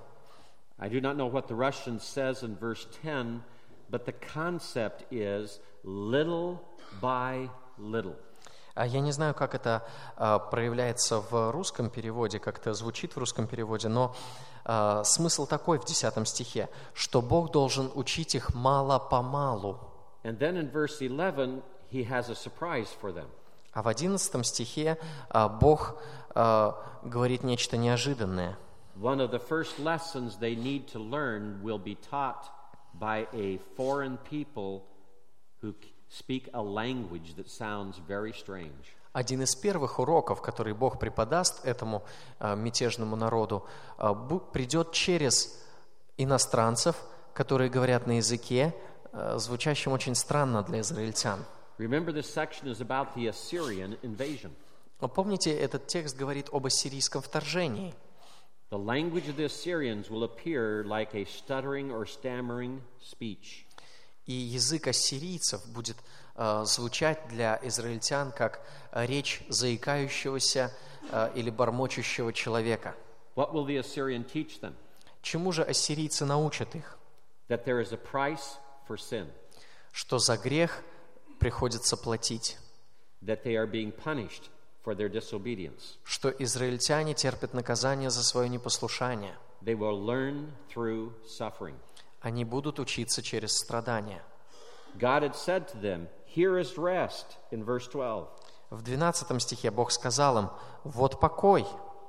I do not know what the Russian says in verse ten, but the concept is little by little. А Я не знаю, как это а, проявляется в русском переводе, как это звучит в русском переводе, но а, смысл такой в десятом стихе, что Бог должен учить их мало-помалу. And then in verse eleven, he has a surprise for them. А в одиннадцатом стихе а, Бог а, говорит нечто неожиданное. One of the first lessons they need to learn will be taught by a foreign people who speak a language that sounds very strange. Один из первых уроков, который Бог преподаст этому а, мятежному народу, а, бу- придет через иностранцев, которые говорят на языке, а, звучащем очень странно для израильтян. Remember, this section is about the Assyrian invasion. Но помните, этот текст говорит об ассирийском вторжении. The language of the Assyrians will appear like a stuttering or stammering speech. И язык ассирийцев будет а, звучать для израильтян как а, речь заикающегося а, или бормочущего человека. What will the Assyrian teach them? Чему же ассирийцы научат их? That there is a price for sin, Что за грех приходится платить, that they are being punished for their disobedience. что израильтяне терпят наказание за свое непослушание. They will learn through suffering. Они будут учиться через страдания. God had said to them, "Here is rest," in verse twelve. В двенадцатом стихе Бог сказал им: «Вот покой».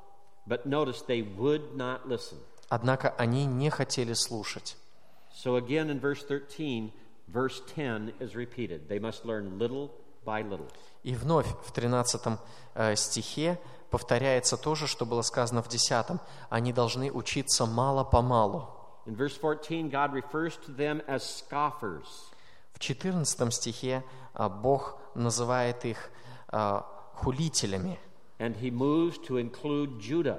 But notice they would not listen. Однако они не хотели слушать. So again in verse thirteen, verse ten is repeated. They must learn little by little. И вновь в тринадцатом э, стихе повторяется то же, что было сказано в десятом. Они должны учиться мало-помалу. In verse fourteen, God refers to them as scoffers. В четырнадцатом стихе а, Бог называет их а, хулителями. And he moves to include Judah.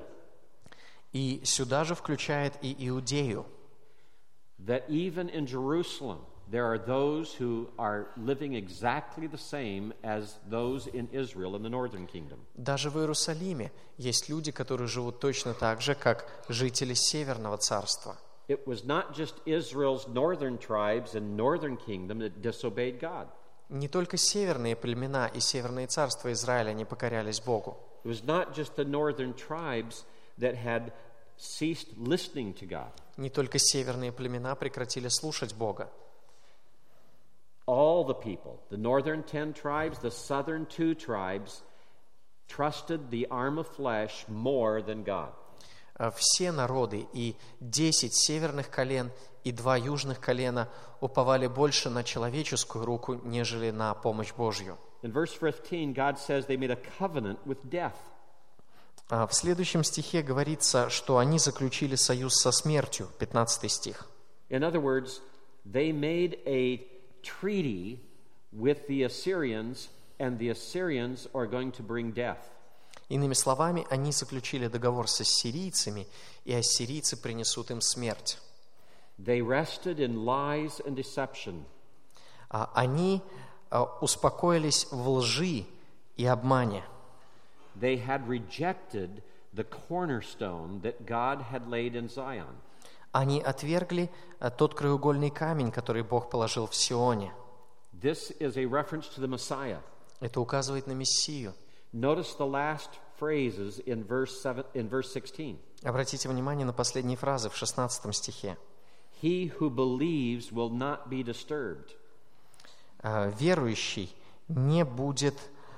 И сюда же включает и Иудею. That even in Jerusalem, there are those who are living exactly the same as those in Israel in the northern kingdom. Даже в Иерусалиме есть люди, которые живут точно так же, как жители Северного царства. It was not just Israel's northern tribes and northern kingdom that disobeyed God. Не только северные племена и северные царства Израиля не покорялись Богу. It was not just the northern tribes that had ceased listening to God. Не только северные племена прекратили слушать Бога. All the people, the northern ten tribes, the southern two tribes, trusted the arm of flesh more than God. Все народы и десять северных колен и два южных колена уповали больше на человеческую руку, нежели на помощь Божью. In verse fifteen, God says they made a covenant with death. В следующем стихе говорится, что они заключили союз со смертью, пятнадцатый стих. In other words, they made a treaty with the Assyrians, and the Assyrians are going to bring death. Иными словами, они заключили договор с ассирийцами, и ассирийцы принесут им смерть. They rested in lies and deception. Они успокоились в лжи и обмане. They had rejected the cornerstone that God had laid in Zion. Они отвергли тот краеугольный камень, который Бог положил в Сионе. This is a reference to the Messiah. Это указывает на Мессию. Notice the last phrases in verse seven, in verse sixteen. Обратите внимание на последние фразы в шестнадцатом стихе. He who believes will not be disturbed. Верующий не будет,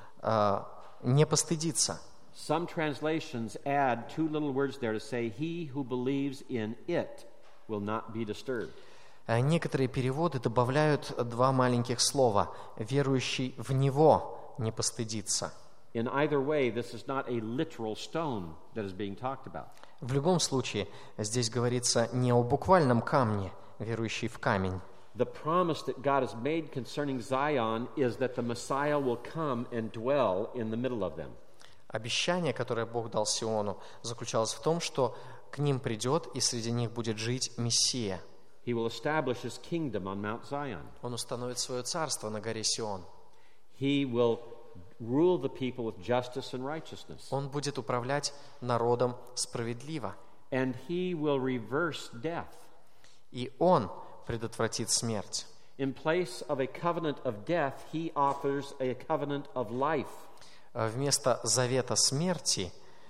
не постыдится. Some translations add two little words there to say, he who believes in it will not be disturbed. Некоторые переводы добавляют два маленьких слова. Верующий в него не постыдится. In either way, this is not a literal stone that is being talked about. В любом случае, здесь говорится не о буквальном камне, верующий в камень. The promise that God has made concerning Zion is that the Messiah will come and dwell in the middle of them. Обещание, которое Бог дал Сиону, заключалось в том, что к ним придет и среди них будет жить Мессия. He will establish his kingdom on Mount Zion. Он установит свое царство на горе Сион. He will rule the people with justice and righteousness. Он будет управлять народом справедливо. And he will reverse death. И он предотвратит смерть. In place of a covenant of death, he offers a covenant of life. Вместо завета смерти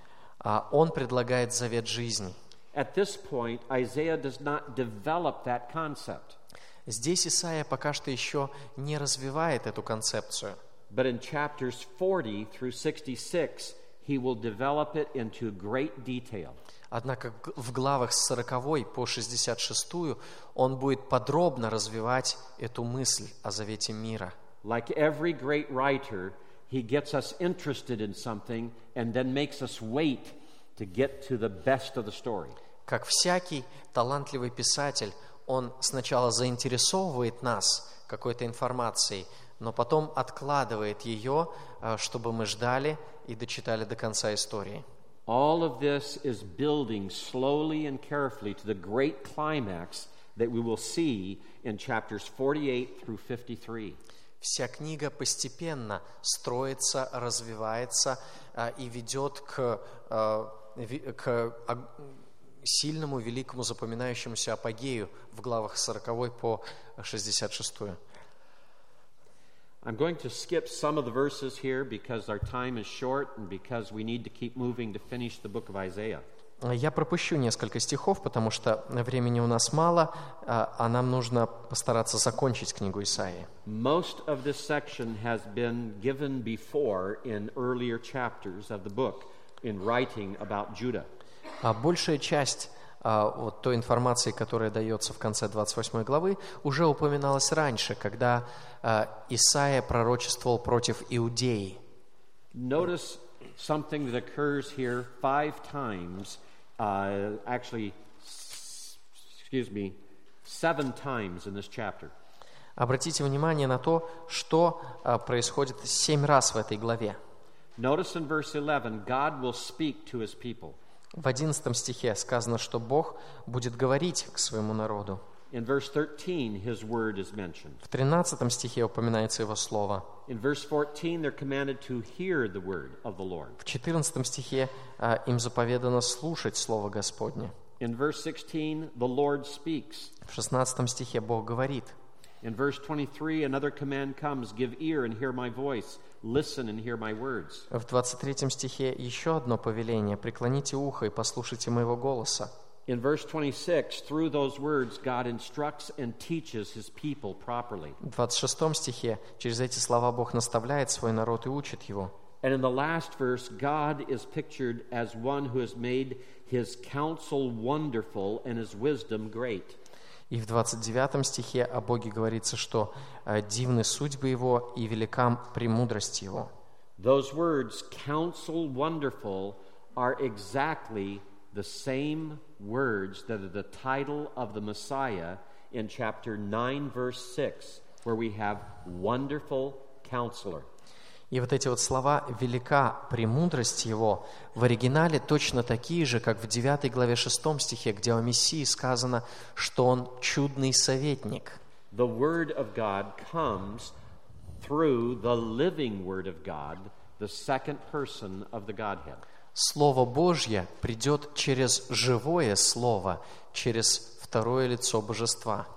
он предлагает завет жизни. At this point, Isaiah does not develop that concept. Здесь Исаия пока что еще не развивает эту концепцию. But in chapters forty through sixty-six, he will develop it into great detail. Однако в главах с сороковой по шестьдесят шестую он будет подробно развивать эту мысль о завете мира. Like every great writer, he gets us interested in something and then makes us wait to get to the best of the story. Как всякий талантливый писатель, он сначала заинтересовывает нас какой-то информацией, но потом откладывает ее, чтобы мы ждали и дочитали до конца истории. All of this is building slowly and carefully to the great climax that we will see in chapters forty-eight through fifty-three. Вся книга постепенно строится, развивается и ведет к, к сильному, великому, запоминающемуся апогею в главах с сороковой по шестьдесят шестую. I'm going to skip some of the verses here because our time is short and because we need to keep moving to finish the book of Isaiah. Я пропущу несколько стихов, потому что времени у нас мало, а нам нужно постараться закончить книгу Исаии. Most of this section has been given before in earlier chapters of the book in writing about Judah. А большая часть вот той информации, которая дается в конце двадцать восьмой главы, уже упоминалась раньше, когда Исаия пророчествовал против Иудеи. Notice something that occurs here five times, uh, actually, excuse me, seven times in this chapter. Обратите внимание на то, что происходит семь раз в этой главе. Notice in verse eleven, God will speak to his people. В одиннадцатом стихе сказано, что Бог будет говорить к своему народу. In verse thirteen, his word is mentioned. В тринадцатом стихе упоминается его слово. In verse fourteen, they're commanded to hear the word of the Lord. В четырнадцатом стихе а, им заповедано слушать слово Господне. In verse sixteen, the Lord speaks. В шестнадцатом стихе Бог говорит. In verse twenty-three, another command comes, give ear and hear my voice, listen and hear my words. В двадцать третьем стихе еще одно повеление: преклоните ухо и послушайте моего голоса. In verse twenty-six, through those words, God instructs and teaches his people properly. В двадцать шестом стихе через эти слова Бог наставляет свой народ и учит его. And in the last verse, God is pictured as one who has made his counsel wonderful and his wisdom great. И в двадцать девятом стихе о Боге говорится, что э, дивны судьбы его и велика премудрость его. Those words, counsel wonderful, are exactly the same words that are the title of the Messiah in chapter nine, verse six, where we have wonderful counselor. И вот эти вот слова «велика премудрость его» в оригинале точно такие же, как в девятой главе шестом стихе, где о Мессии сказано, что он чудный советник. The word of God comes through the living word of God, the second person of the Godhead. Слово Божье придет через живое Слово, через второе лицо Божества.